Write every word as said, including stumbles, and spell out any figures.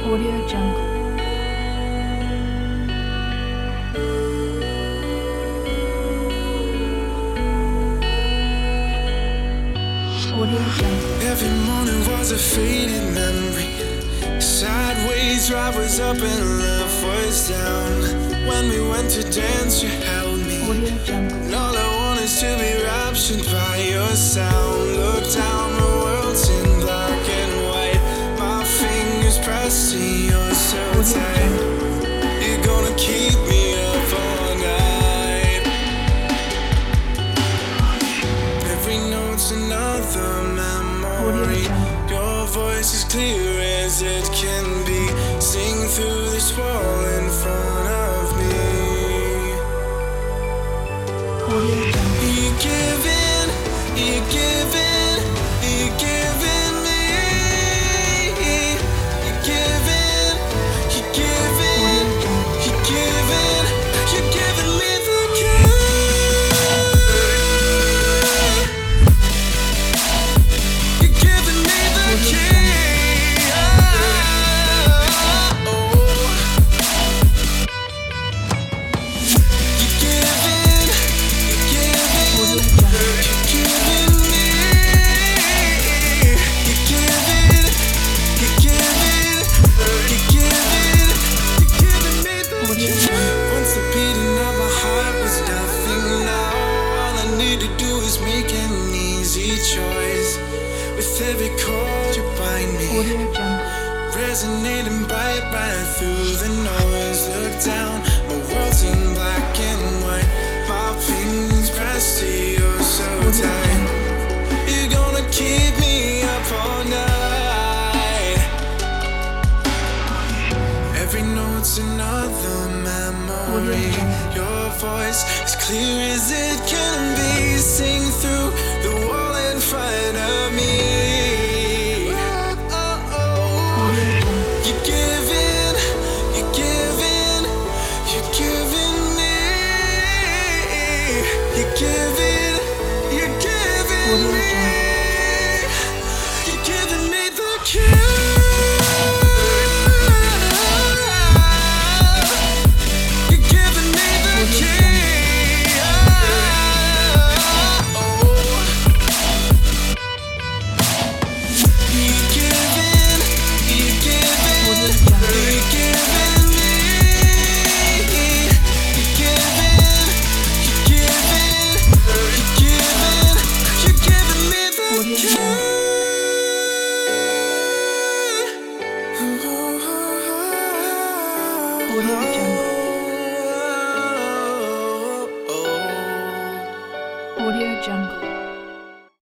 Audio Jungle. Audio Jungle. Every morning was a faded memory. Sideways drive was up and love was down. When we went to dance, you held me. Audio Jungle. And all I want is to be raptured by your sound. Look down, the world's in black and white. My fingers pressed to yours so tight. You're gonna keep me up all night. Every note's another memory. Your voice is clear as it can be. Sing through this wall in front of me. You give in, you give in, you give in me. You give in, you give in, you give in, you're giving me the key. You're giving me the key. Once the beating of my heart was nothing now. All I need to do is make an easy choice. With every chord you bind me, resonating bright right through the noise. Look down, my world's in black and white. My fingers pressed to yours so tight. You're gonna keep me up all night. Every note's another memory. Your voice as clear as it can be. Sing through the wall in front of me. Oh, oh. You give in, you give in, you're giving me. You give in, you're giving me. You're giving me the key. Audio Jungle. Audio Jungle.